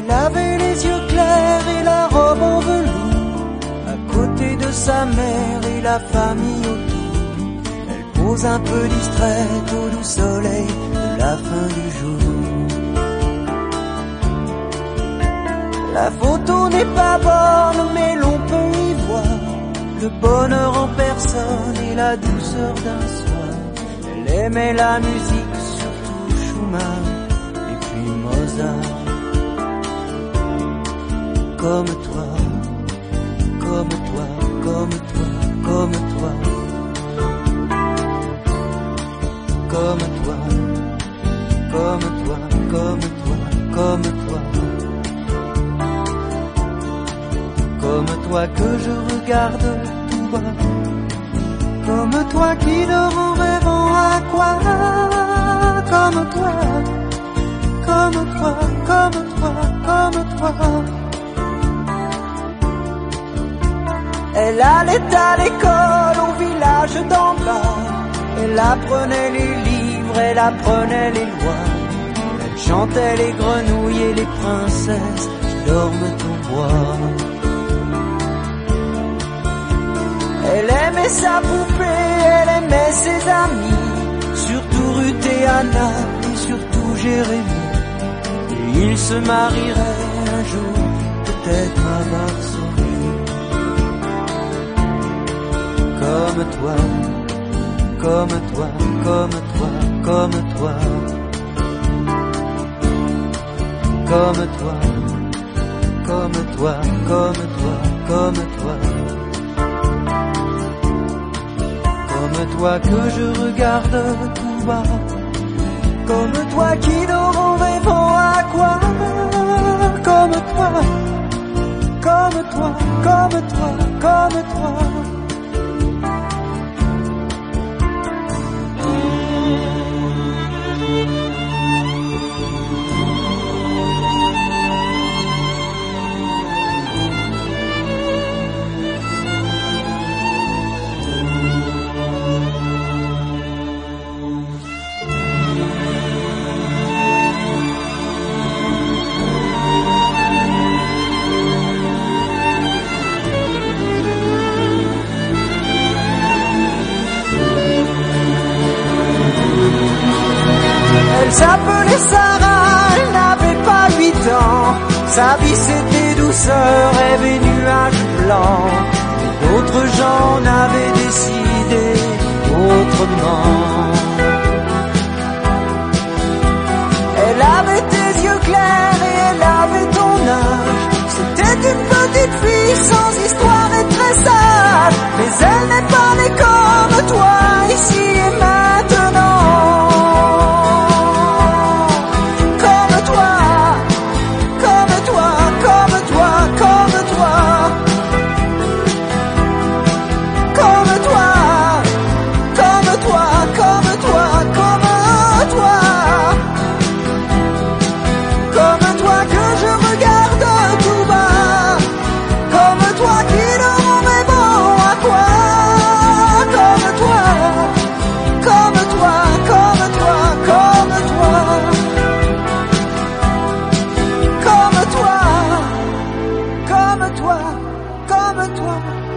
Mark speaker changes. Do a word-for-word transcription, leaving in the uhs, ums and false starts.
Speaker 1: Il avait les yeux clairs et la robe en velours, à côté de sa mère et la famille autour. Elle pose un peu distraite au doux soleil de la fin du jour. La photo n'est pas bonne, mais l'on peut y voir le bonheur en personne et la douceur d'un soir. Elle aimait la musique, surtout Schumann et puis Mozart. Comme toi, comme toi, comme toi, comme toi, comme toi, comme toi, comme toi, comme toi, comme toi que je regarde tout bas, comme toi qui dort en rêvant à quoi, comme toi, comme toi, comme toi, comme toi. Elle allait à l'école au village d'en bas. Elle apprenait les livres, elle apprenait les lois. Elle chantait les grenouilles et les princesses qui dorment au bois. Elle aimait sa poupée, elle aimait ses amis, surtout Ruth et Anna et surtout Jérémie. Et ils se marieraient un jour, peut-être à Varsovie. Comme toi, comme toi, comme toi, comme toi, comme toi, comme toi, comme toi, comme toi, comme toi que je regarde tout bas, comme toi qui dort en rêvant à quoi, comme toi, comme toi, comme toi, comme toi. Elle s'appelait Sarah, elle n'avait pas huit ans. Sa vie c'était douceur, rêve et nuages blancs. Mais d'autres gens n'avaient décidé autrement. Elle avait tes yeux clairs et elle avait ton âge. C'était une petite fille sans histoire et très sage. Mais elle n'est pas née comme toi, ici et maintenant. Comme toi, comme toi.